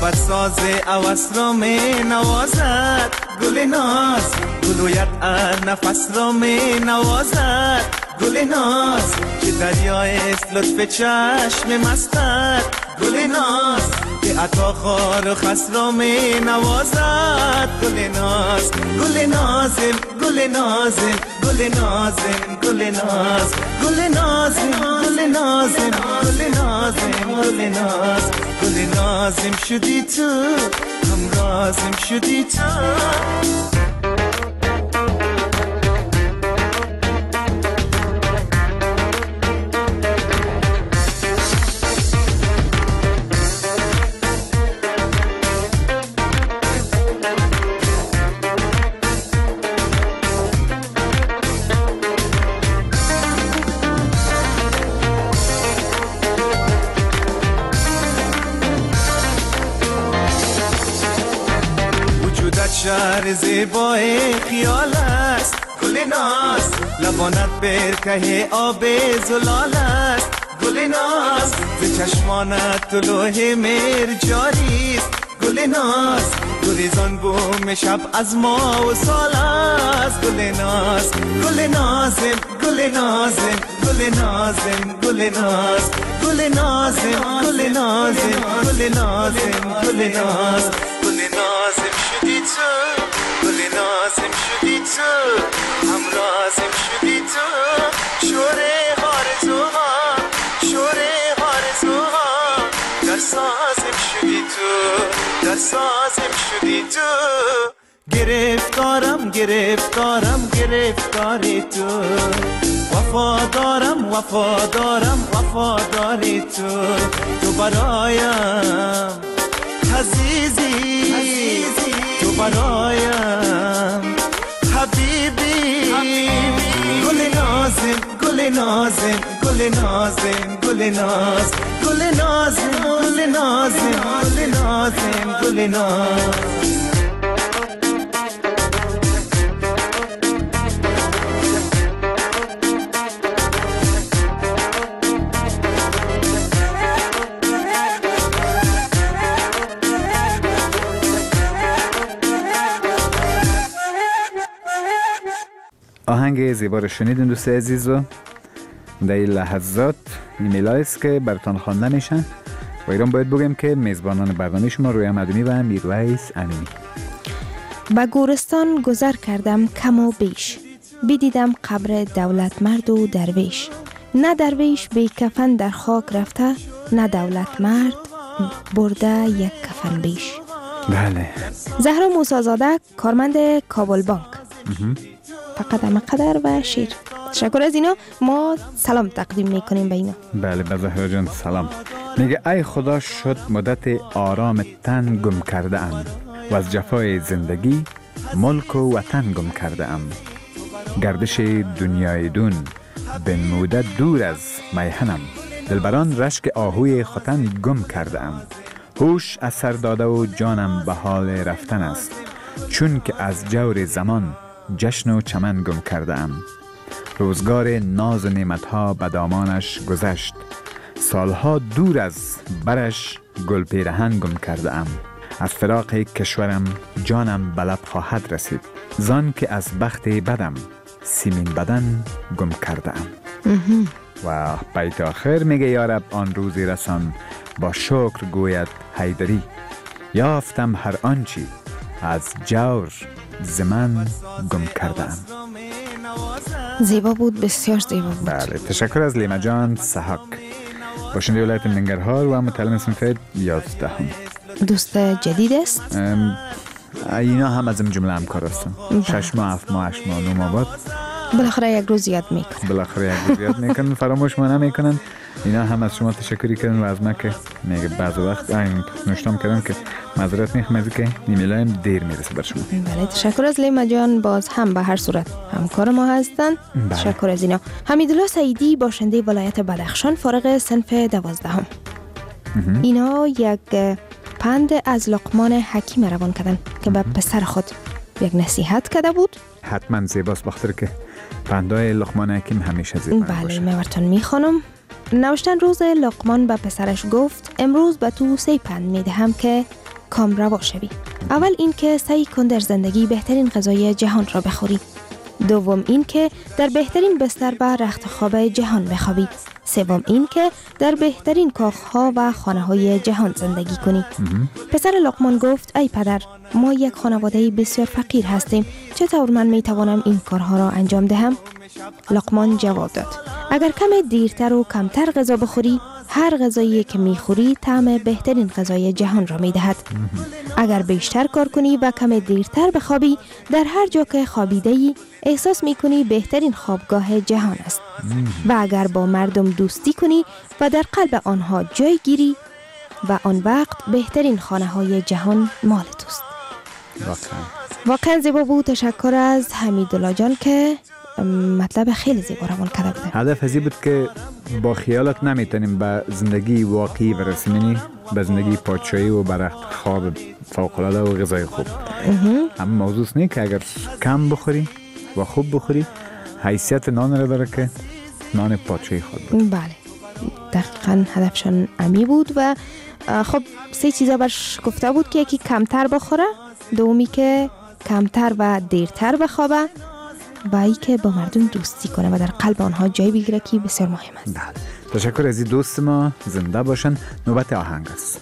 محبت ساز اوست را می نوازد گل ناز گلویت نفس را می نوازد گل ناز که دریای است لطف چشم مستت گل ناز که عطا خار و خس را می نوازد گل ناز گل نازم گل نازم گل نازم گل ناز گل نازم گل نازم گل نازم گل ناز گل نازم شدی تو همرازم شدی تو شهر زیبای خیال است گل ناز لبانت برکه آب زلال است گل ناز ز چشمانت طلوع مهر جاری است گل ناز گریزان بوم شب از ما و سال است گل ناز گل نازم گل نازم گل نازم گل ناز گل نازم گل نازم گل نازم گل ناز گل نازم شدی تو گل نازم شدی تو همرازم شدی تو شوره آرزوها شوره آرزوها در سازم شدی تو در سازم شدی تو گرفتارم گرفتارم گرفتاری تو وفادارم وفادارم وفاداری تو تو برایم عزیزی تو برایم حبیبی گل نازم گل نازم گل نازم گل ناز گل نازم گل نازم گل نازم گل ناز آهنگ زیبا رو شنیدین دوست عزیز و در این لحظات ایمیل است که براتان خوانده میشن و ایران باید بگم که میزبانان برنامه شما رویا مدنی و میرویس امینی. به گورستان گذر کردم کم و بیش بدیدم قبر دولت مرد و درویش نه درویش بی کفن در خاک رفته نه دولت مرد برده یک کفن بیش. بله. زهرا موسی زاده کارمند کابل بانک. فقط همه قدر و شیر. تشکر از اینا. ما سلام تقدیم میکنیم به اینا. بله به زهرا جان سلام. میگه ای خدا شد مدت آرام تن گم کرده ام و از جفای زندگی ملک و وطن گم کرده ام. گردش دنیای دون بنموده دور از میهنم دلبران رشک آهوی ختن گم کرده ام. هوش از سر داده و جانم به حال رفتن است چون که از جور زمان جشن و چمن گم کرده ام. روزگار ناز و نعمتها به دامانش گذشت سالها دور از برش گل پیرهن گم کرده ام. از فراق کشورم جانم به لب خواهد رسید زان که از بخت بدم سیمین بدن گم کرده ام. و بیت آخر میگه یارب آن روزی رسان با شکر گوید حیدری یافتم هر آنچی از جور زمن گم کردم. زیبا بود، بسیار زیبا بود. بله تشکر از لیما جان سحق باشنده ولایت ننگرهار و متعلم صنف یازدهم. دوست جدید است؟ اینا هم از این جمله همکار هستن. شش ماه هفت ماه هشت ماه نو ماه بعد بالاخره یک روز یاد میکنن بالاخره یک روز یاد میکنن فراموش ما نمیکنن. اینا هم از شما تشکری کردن و از من که میگه بعض وقت این نوشتم کردم که معذرت میخوام از که ایمیلایم دیر میرسه بر شما. بله تشکر از لیما جان. باز هم به هر صورت همکار ما هستن. تشکر از اینا. حمیدالله سعیدی باشنده ولایت بدخشان فارغ صنف دوازدهم. اینا یک پند از لقمان حکیم روان کردن که به پسر خود یک نصیحت کرده بود. حتما زیباست بخاطر که پندای لقمان حکیم همیشه زیبا بله باشه. من براتون میخوانم. نوشتن روز لقمان به پسرش گفت امروز به تو سه پند میدهم که کامروا شوی. اول این که سعی کن در زندگی بهترین غذای جهان را بخوری. دوم این که در بهترین بستر و رخت خواب جهان بخوابی. سوم این که در بهترین کاخها و خانه‌های جهان زندگی کنی. پسر لقمان گفت ای پدر، ما یک خانواده بسیار فقیر هستیم. چطور من می توانم این کارها را انجام دهم؟ لقمان جواب داد اگر کم دیرتر و کمتر غذا بخوری، هر غذایی که میخوری طعم بهترین غذای جهان را میدهد. اگر بیشتر کار کنی و کم دیرتر بخوابی، در هر جا که خوابیده‌ای احساس میکنی بهترین خوابگاه جهان است. و اگر با مردم دوستی کنی و در قلب آنها جای گیری، و آن وقت بهترین خانه های جهان مال توست. واقعا زیبا بود. تشکر از حمیدالله جان که مطلب خیلی زیبا روان کرده بوده. هدف ازی بود که با خیالت نمیتونیم به زندگی واقعی برسیم، به زندگی پادشاهی و برخت خواب فوق‌العاده و غذای خوب. اما موضوع اینه که اگر کم بخوری و خوب بخوری، حیثیت نان را داره که نان پادشاهی خود بود. بله، دقیقاً هدفشان امی بود. و خب سه چیزا برش گفته بود که یکی کمتر بخوره، دومی که کمتر و دیرتر بخوابه، و ای که با مردم دوستی کنه و در قلب آنها جای بگیره که بسیار مهم است. بله. تشکر از این دوست ما، زنده باشن. نوبت آهنگ است.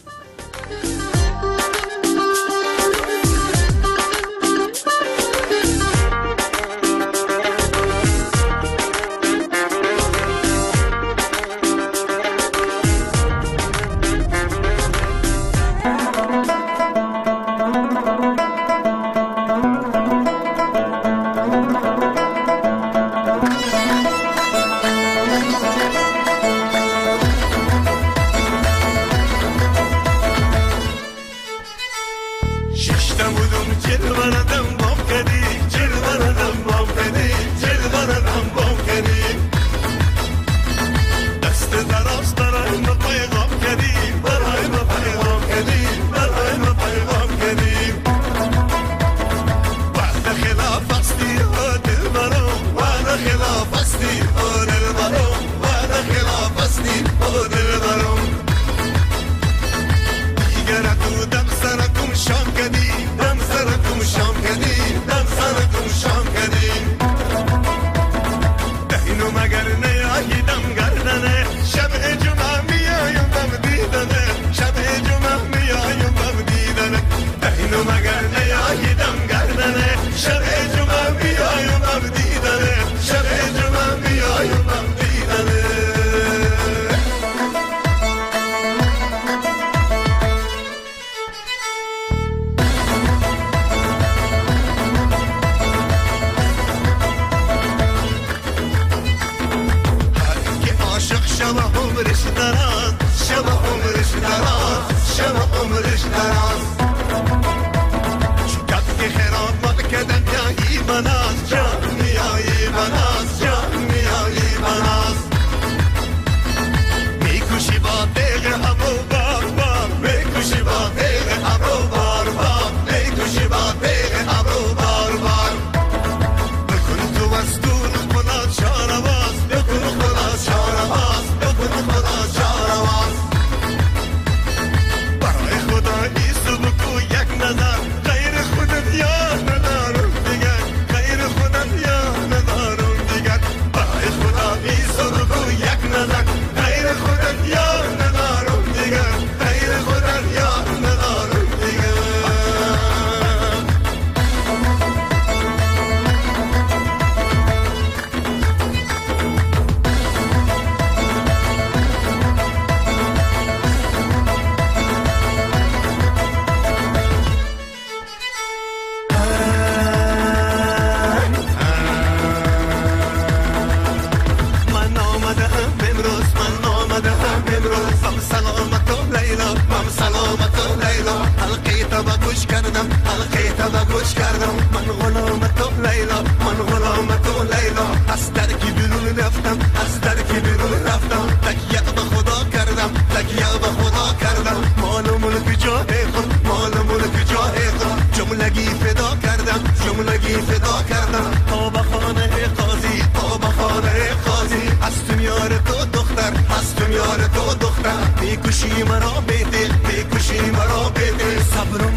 میکشی مرا بده، میکشی مرا بده، صبر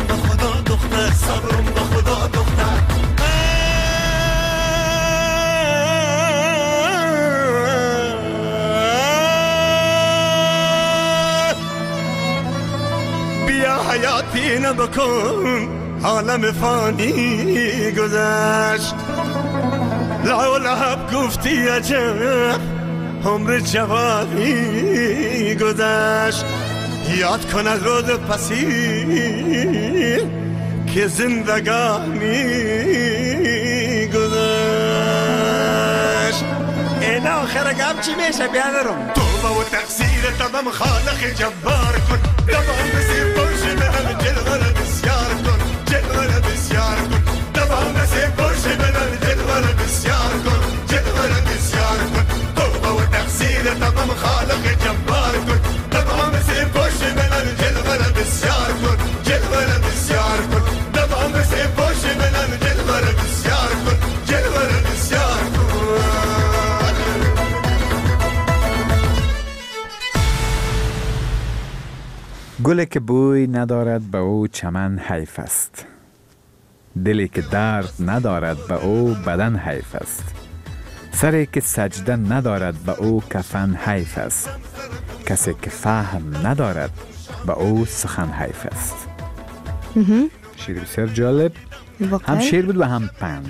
بکن عالم فانی گذشت لعو لحب گفتی عجب عمر جوانی گذشت یاد کن از روز پسی که زندگانی گذشت این آخر گم چی میشه بیادرم توبه و تقصیر تمام خالق جبار کن تمام بسیر پرش بدن جلوه بسیار کن جلوه بسیار کن تمام بسیر پرش بدن جلوه بسیار کن جلوه بسیار کن توبه و تقصیر تمام خالق جبار کن تمام بسیر پرش بدن جلوه بسیار کن جلوه بسیار کن تمام بسیر پرش بدن جلوه بسیار کن جلوه بسیار کن گلی که بوی ندارد به او چمن حیف است، دلی که درد ندارد به او بدن حیف است، سری که سجده ندارد به او کفن حیف است، کسی که فهم ندارد به او سخن حیف است. شعر بسیار جالب، هم شعر بود و هم پند.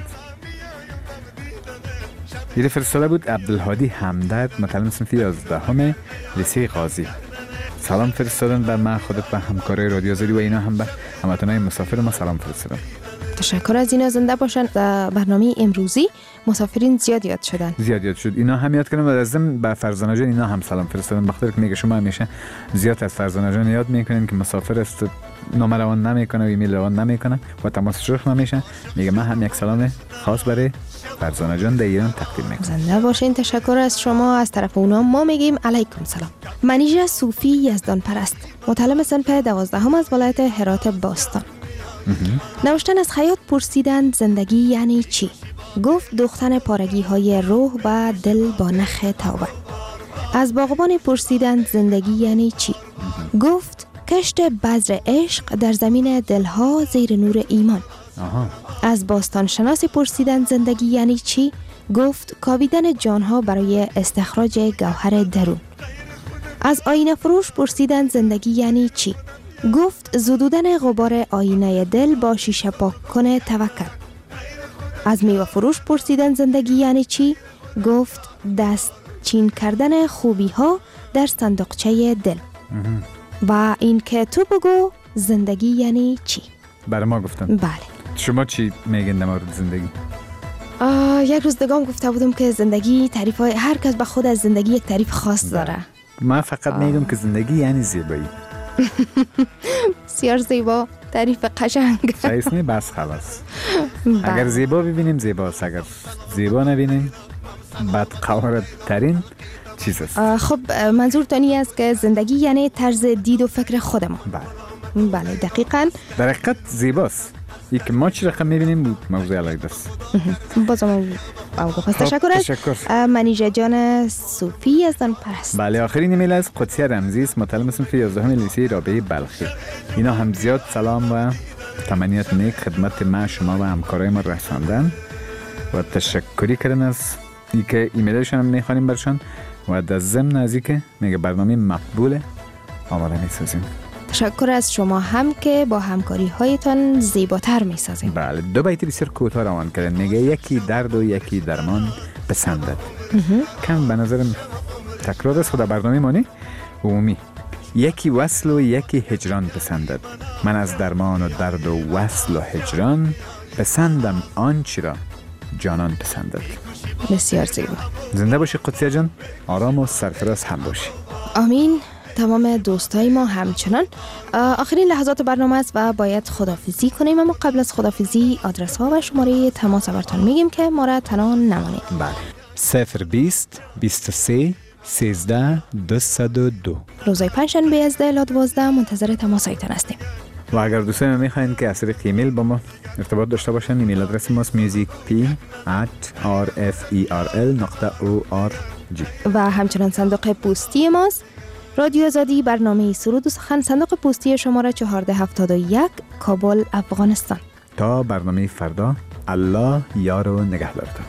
یه فرستاده بود عبدالهادی همدرد، متعلم صنف یازدهم لیسه قاضی. سلام فرستادن به من، خودت و همکارای رادیو آزادی و اینا هم به هموطنای مسافر ما سلام فرستادن. تشکر از اینا، زنده باشن. در برنامه امروزی مسافرین زیاد یاد شدن زیاد یاد شد اینا هم یاد کردن و از ضمن به فرزانه جان اینا هم سلام فرستادن، بخاطر که میگه شما همیشه زیاد از فرزانه جان یاد میکنین که مسافر است، نامه روان نمیکنه و ایمیل روان نمیکنه و تماس شرخ نمیشه. میگه من هم یک سلام خاص برای فرزانه جان در ایران تقدیم میکنم. زنده باشین. تشکر از شما. از طرف اونا ما میگیم علیکم سلام. منیژه صوفی یزدان پرست، متعلم صنف دوازدهم از ولایت هرات باستان. نوشتن از خیاط پرسیدند زندگی یعنی چی؟ گفت دوختن پارگی های روح و دل با نخ توبه. از باغبان پرسیدند زندگی یعنی چی؟ گفت کشت بذر عشق در زمین دلها زیر نور ایمان. آها. از باستان شناسی پرسیدند زندگی یعنی چی؟ گفت کاویدن جانها برای استخراج گوهر درون. از آینه فروش پرسیدند زندگی یعنی چی؟ گفت زدودن غبار آینه دل با شیشه پاک کنه توکل. از میوه فروش پرسیدن زندگی یعنی چی؟ گفت دست چین کردن خوبی ها در صندوقچه دل. و این که تو بگو زندگی یعنی چی؟ برای ما گفتن. بله. شما چی میگین در مورد زندگی؟ یک روز دگام گفته بودم که زندگی تعریف های هر کس به خود از زندگی یک تعریف خاص داره. من فقط میگم که زندگی یعنی زیبایی. بسیار زیبا، تعریف قشنگ. صحیح نه، بس خلاص. اگر زیبا ببینیم زیباست، اگر زیبا نبینیم بد قوارت ترین چیز است. خب منظور تانی است که زندگی یعنی طرز دید و فکر خود ما. بله بله دقیقاً. در حقیقت زیباست. ای که ما چی رقم میبینیم موضوع علیه است. بازم اوگه پس تشکر است. منیژه جان صوفی یزدان پرست. بله آخرین ایمیل از قدسی رمزی است، متعلم صنف یازدهم لیسه رابعه بلخی. اینا هم زیاد سلام و تمنیات نیک خدمت ما شما و همکارای ما رساندن و تشکری کردن از ای که ایمیلشون هم میخوانیم برشان و در ضمن از ای که میگه برنامه مقبوله آماده میسازیم. تشکر از شما هم که با همکاری هایتان زیباتر می سازیم. بله دو بیت بسیار کوتاه روان کردن، میگه یکی درد و یکی درمان پسندد. کم به نظرم تکرار است خدا برنامه مانی عمومی. یکی وصل و یکی هجران پسندد، من از درمان و درد و وصل و هجران پسندم آنچه را جانان پسندد. بسیار زیبا. زنده باشی قدسی جان، آرام و سرفراز هم باشی. آمین. تمام دوستای ما همچنان. آخرین لحظات برنامه است و باید خدافزی کنیم، اما قبل از خدافزی آدرس ها و شماره تماس براتون میگیم که ما را تنها نمانید. بله. صفر بیست بیست و سه سیزده دویست و دو. روزای پنجشنبه از ده الی دوازده منتظر تماس هایتان هستیم. و اگر دوستان ما میخواین که از طریق ایمیل با ما ارتباط داشته باشن، ایمیل آدرس ماست musicp at r f e r l dot o r g و همچنان صندوق پستی ماست رادیو آزادی، برنامه سرود و سخن، صندوق پستی شماره چهارده هفتاد و یک، کابل، افغانستان. تا برنامه فردا، الله یار و نگهدارتان.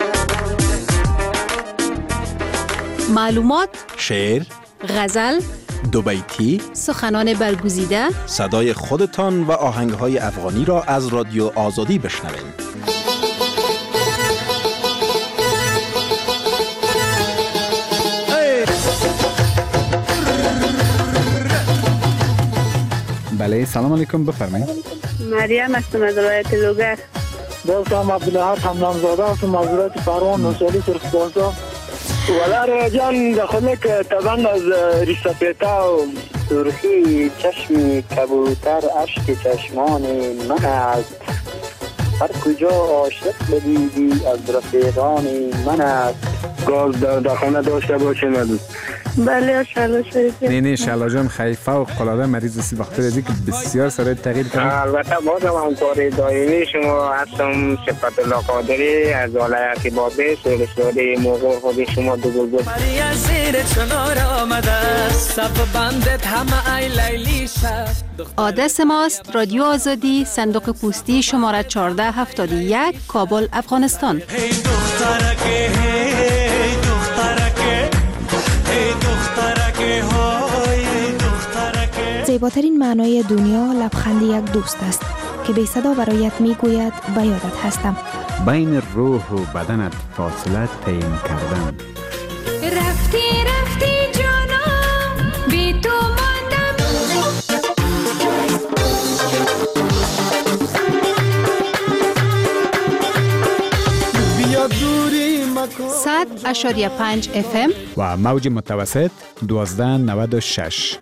معلومات، شعر، غزل، دو بیتی، سخنان برگزیده، صدای خودتان و آهنگهای افغانی را از رادیو آزادی بشنوین. بله سلام علیکم، بفرمایید. مریم هستم از ولایت لوگر. دوستم عبدالحق حمدانزاده هستم از ولایت پروان نوشالی سرخپاسا. ولار جان داخل که طبعا از ریسپیتا و سرخی چشم کبوتر اشک چشمان من است. هر کجا عاشق بدیدی از رفیقان من است. گاز در داخل داشته باشه ندید. بله شلا شریف. نه نه شلا جان خیلی فوق العاده مریض سی وقت رسید که بسیار سر تغییر کرد. البته بازم همکاری دائمی شما هستم. صفت الله قادری از ولایت بابی سولسواری موقع خود شما دو گل مریا زیر چنار آمده صف بندت همه ای لیلی شد. آدرس ماست رادیو آزادی صندوق پستی شماره چهارده هفتاد و یک کابل افغانستان. هی دخترکه هی دخترکه هی دخترکه های دخترکه. زیباترین معنای دنیا لبخند یک دوست است که بی صدا برایت میگوید به یادت هستم. بین روح و بدنت فاصله تعیین کردن. رفتی رفتی جانم بی تو ماندم. بیا دوری مکن. صد اشاریه پنج اف ام و موج متوسط دوازده نود و شش.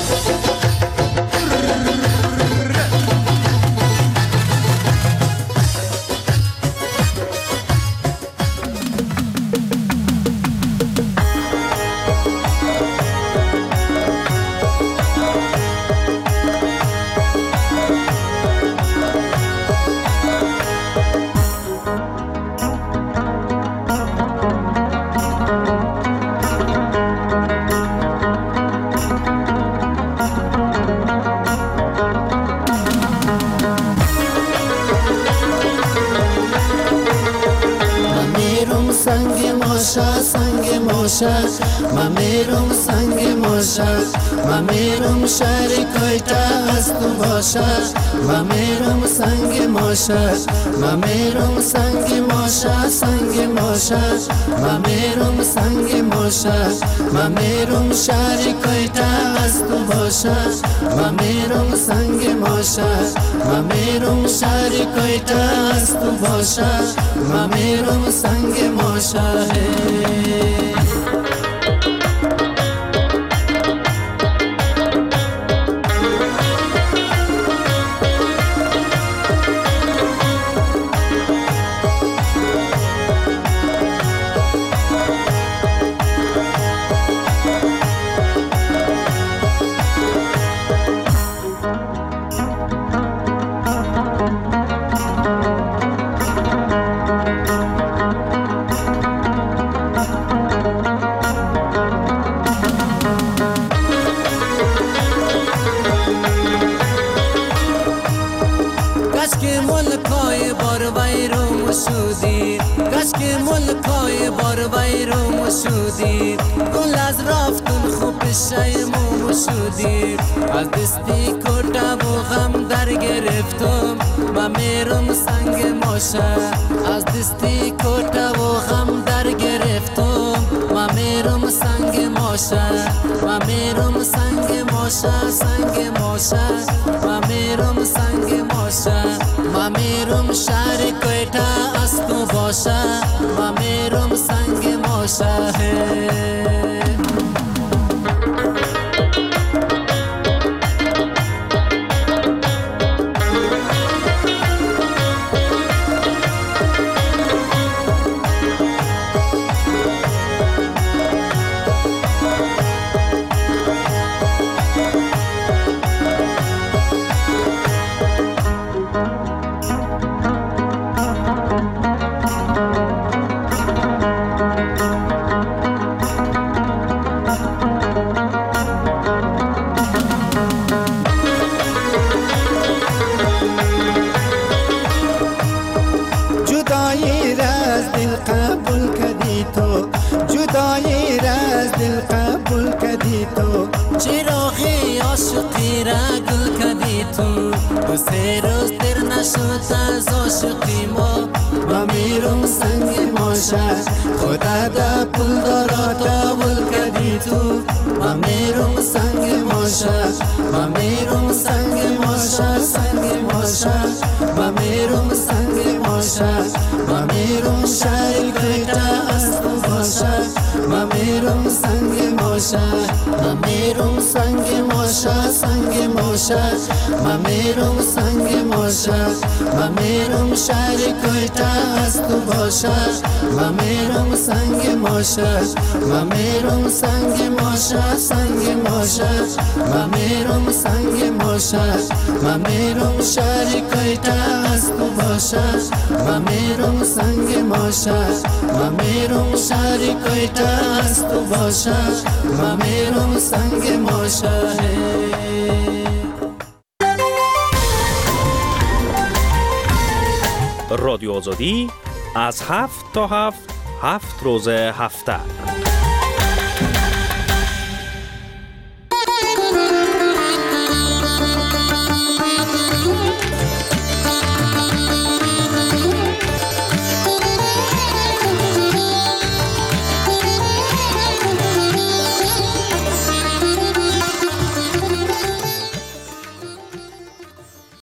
من میرم سنگ ماشا من میرم شهر کویتا از تو باشا من میرم سنگ ماشا من میرم سنگ ماشا سنگ ماشا من میرم سنگ ماشا من میرم شهر کویتا از تو باشا من میرم سنگ ماشا من میرم شهر کویتا از تو باشا من میرم سنگ ماشا. از دستی کتا و غم در گرفتم من میرم سنگ ماشا از دستی کتا و غم در گرفتم من میرم سنگ ماشا من میرم سنگ ماشا سنگ ماشا من میرم سنگ ماشا من میرم شهر کویتا از تو باشا من میرم سنگ ماشا. عاشقی را گل کردی تو دو سه روز دیر نشد از عاشقی ما ما میرم سنگ ماشه خدا دا پول دارا تاول کردی تو ما میرم سنگ ماشه ما میرم سنگ ماشه سنگ ماشه ما میرم سنگ ماشه ما میرم شهر کویتا از تو باشه ما میرم سنگ ماشه ما میرم سنگ ماشه سنگ ماشه ما میرم سنگ ماشه ما میرم شهر کویتا از تو باشه ما میرم سنگ ماشه ما میرم سنگ ماشه سنگ ماشه ما میرم سنگ ماشه ما میرم شهر کویتا از تو باشه ما میرم سنگ ماشه ما میرم شهر کویتا از تو باشه ما میرم سنگ ماشه رادیو آزادی از هفت تا هفت هفت روز هفته